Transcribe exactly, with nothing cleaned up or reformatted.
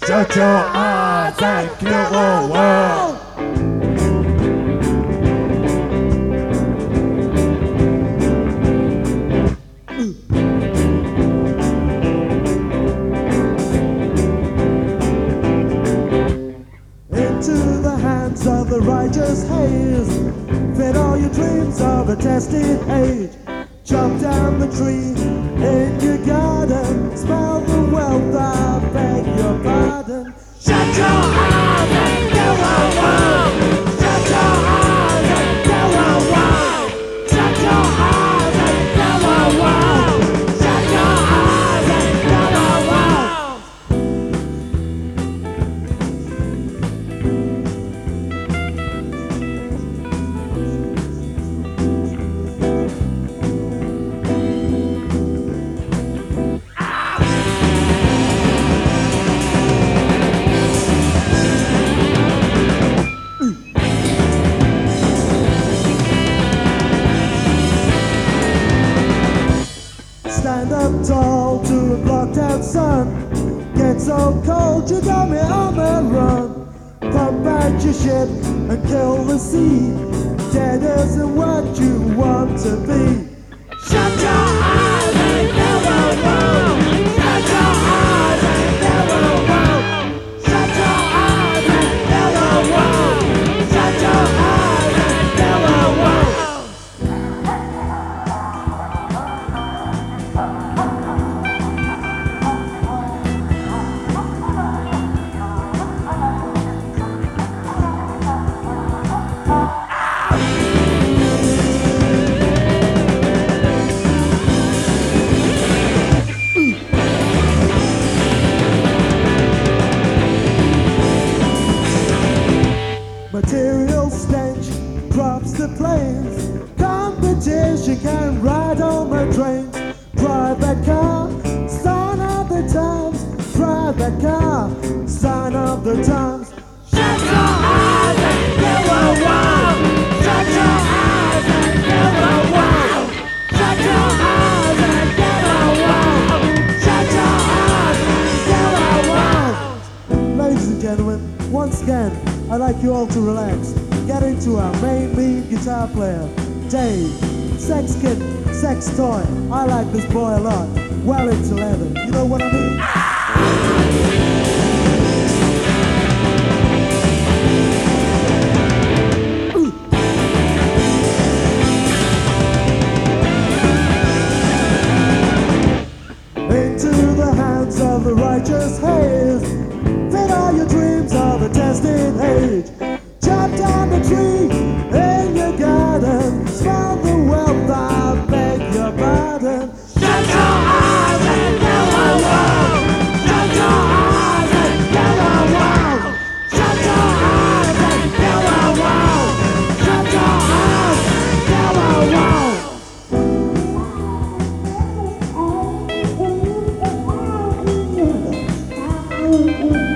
Shut your eyes and kill the world. Into the hands of the righteous haze, fit all your dreams of a tested age. Chop down the tree in your garden, smell the wealth, I beg your pardon. Shut your eyes and kill the world. Shut your eyes and kill the world. Shut your eyes and kill the world. Shut your eyes and kill the world. Stand up tall to a blocked out sun. Get so cold you got me on the run. Pump out your ship and kill the sea. Dead isn't what you want to be. Shut your eyes and kill the world. Shut your eyes and kill the world. Shut your eyes and kill the world. Shut your eyes and kill the world. Material stench drops the planes. Competition can ride on my trains. Drive that car, sign of the times. Drive that car, sign of the times. Shut your eyes and kill the world. Shut your eyes and kill the world. Shut your eyes and kill the world. Shut your eyes and kill the world. Ladies and gentlemen, once again, I'd like you all to relax. Get into our main lead guitar player, Dave. Sex kid, sex toy. I like this boy a lot. Well into leather. You know what I mean? Into the hands of the righteous haze. Fit all your dreams of a tested age. Chop down the tree in your garden. Smell the wealth, I beg your pardon. Shut your eyes and kill the world. Shut your eyes and kill the world. Shut your eyes and kill the world. Shut your eyes and kill the world. Mm-hmm.